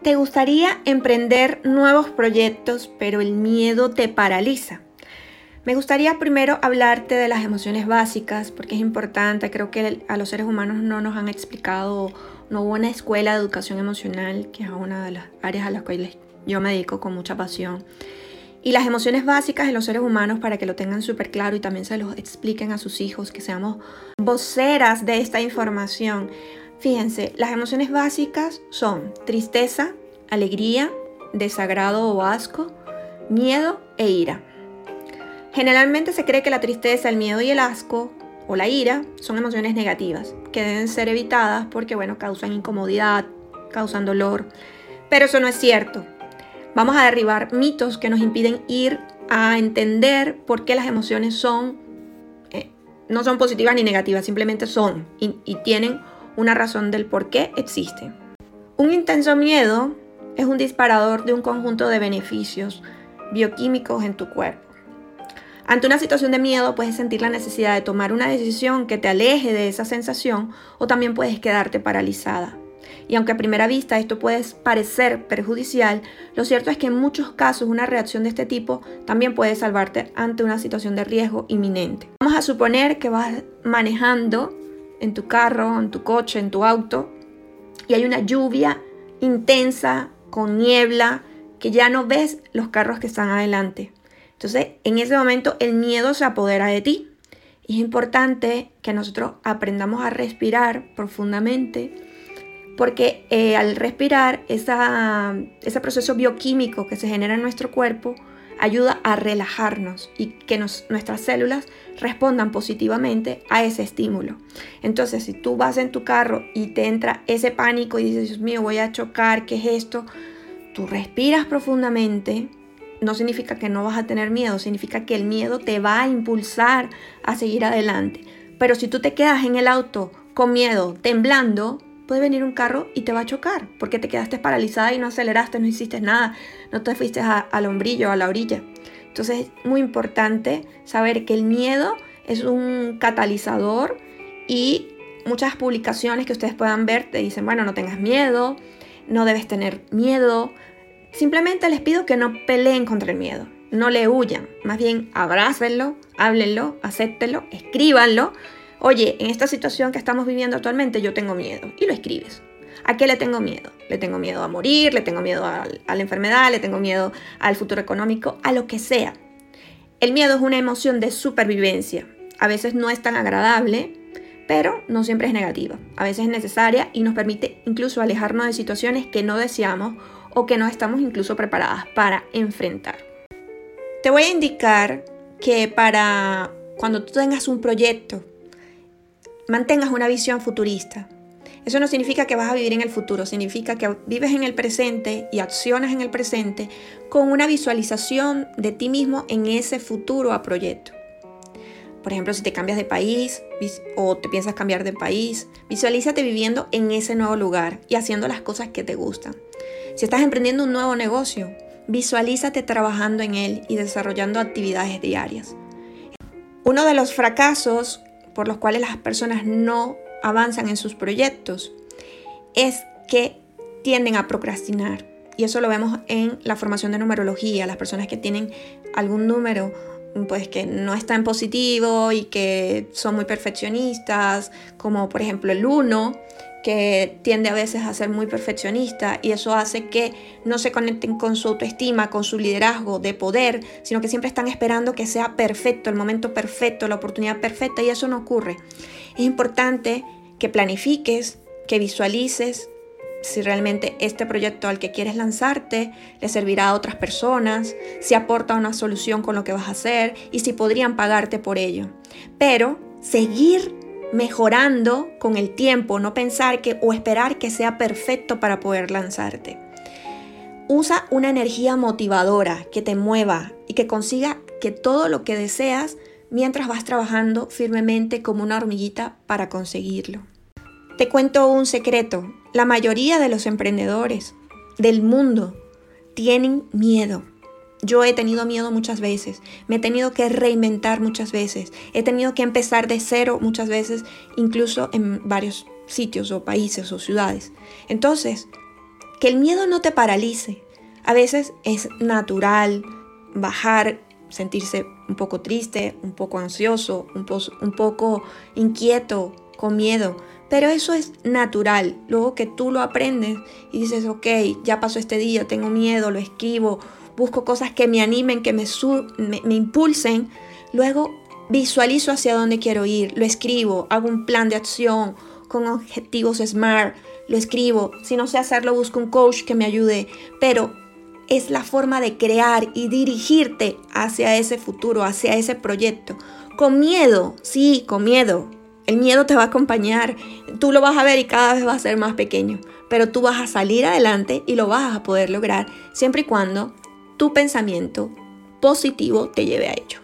¿Te gustaría emprender nuevos proyectos, pero el miedo te paraliza? Me gustaría primero hablarte de las emociones básicas, porque es importante. Creo que a los seres humanos no nos han explicado, no hubo una escuela de educación emocional, que es una de las áreas a las cuales yo me dedico con mucha pasión. Y las emociones básicas de los seres humanos, para que lo tengan súper claro y también se los expliquen a sus hijos, que seamos voceras de esta información. Fíjense, las emociones básicas son tristeza, alegría, desagrado o asco, miedo e ira. Generalmente se cree que la tristeza, el miedo y el asco o la ira son emociones negativas que deben ser evitadas porque, causan incomodidad, causan dolor. Pero eso no es cierto. Vamos a derribar mitos que nos impiden ir a entender por qué las emociones no son positivas ni negativas, simplemente son y tienen una razón del por qué existen. Un intenso miedo es un disparador de un conjunto de beneficios bioquímicos en tu cuerpo. Ante una situación de miedo puedes sentir la necesidad de tomar una decisión que te aleje de esa sensación o también puedes quedarte paralizada. Y aunque a primera vista esto puede parecer perjudicial, lo cierto es que en muchos casos una reacción de este tipo también puede salvarte ante una situación de riesgo inminente. Vamos a suponer que vas manejando en tu carro, en tu coche, en tu auto y hay una lluvia intensa con niebla que ya no ves los carros que están adelante. Entonces, en ese momento el miedo se apodera de ti. Y es importante que nosotros aprendamos a respirar profundamente porque al respirar, ese proceso bioquímico que se genera en nuestro cuerpo ayuda a relajarnos y que nuestras células respondan positivamente a ese estímulo. Entonces, si tú vas en tu carro y te entra ese pánico y dices, Dios mío, voy a chocar, ¿qué es esto? Tú respiras profundamente. No significa que no vas a tener miedo, significa que el miedo te va a impulsar a seguir adelante. Pero si tú te quedas en el auto con miedo, temblando, puede venir un carro y te va a chocar porque te quedaste paralizada y no aceleraste, no hiciste nada, no te fuiste al hombrillo, a la orilla. Entonces es muy importante saber que el miedo es un catalizador y muchas publicaciones que ustedes puedan ver te dicen, no tengas miedo, no debes tener miedo. Simplemente les pido que no peleen contra el miedo, no le huyan, más bien abrácenlo, háblenlo, acéptenlo, escríbanlo. Oye, en esta situación que estamos viviendo actualmente yo tengo miedo y lo escribes. ¿A qué le tengo miedo? Le tengo miedo a morir, le tengo miedo a la enfermedad, le tengo miedo al futuro económico, a lo que sea. El miedo es una emoción de supervivencia. A veces no es tan agradable, pero no siempre es negativa. A veces es necesaria y nos permite incluso alejarnos de situaciones que no deseamos o que no estamos incluso preparadas para enfrentar. Te voy a indicar que para cuando tú tengas un proyecto, mantengas una visión futurista. Eso no significa que vas a vivir en el futuro, significa que vives en el presente y accionas en el presente con una visualización de ti mismo en ese futuro a proyecto. Por ejemplo, si te cambias de país o te piensas cambiar de país, visualízate viviendo en ese nuevo lugar y haciendo las cosas que te gustan. Si estás emprendiendo un nuevo negocio, visualízate trabajando en él y desarrollando actividades diarias. Uno de los fracasos por los cuales las personas no avanzan en sus proyectos es que tienden a procrastinar. Y eso lo vemos en la formación de numerología. Las personas que tienen algún número que no está en positivo y que son muy perfeccionistas, como por ejemplo el 1, que tiende a veces a ser muy perfeccionista y eso hace que no se conecten con su autoestima, con su liderazgo de poder, sino que siempre están esperando que sea perfecto, el momento perfecto, la oportunidad perfecta y eso no ocurre. Es importante que planifiques, que visualices si realmente este proyecto al que quieres lanzarte le servirá a otras personas, si aporta una solución con lo que vas a hacer y si podrían pagarte por ello. Pero seguir mejorando con el tiempo, no pensar o esperar que sea perfecto para poder lanzarte. Usa una energía motivadora que te mueva y que consiga que todo lo que deseas mientras vas trabajando firmemente como una hormiguita para conseguirlo. Te cuento un secreto. La mayoría de los emprendedores del mundo tienen miedo. Yo he tenido miedo muchas veces, me he tenido que reinventar muchas veces, he tenido que empezar de cero muchas veces, incluso en varios sitios o países o ciudades. Entonces, que el miedo no te paralice. A veces es natural bajar, sentirse un poco triste, un poco ansioso, un poco inquieto, con miedo. Pero eso es natural. Luego que tú lo aprendes y dices, ok, ya pasó este día, tengo miedo, lo escribo, busco cosas que me animen, que me impulsen. Luego visualizo hacia dónde quiero ir, lo escribo, hago un plan de acción con objetivos SMART, lo escribo. Si no sé hacerlo, busco un coach que me ayude. Pero es la forma de crear y dirigirte hacia ese futuro, hacia ese proyecto. Con miedo, sí, con miedo. El miedo te va a acompañar, tú lo vas a ver y cada vez va a ser más pequeño, pero tú vas a salir adelante y lo vas a poder lograr siempre y cuando tu pensamiento positivo te lleve a ello.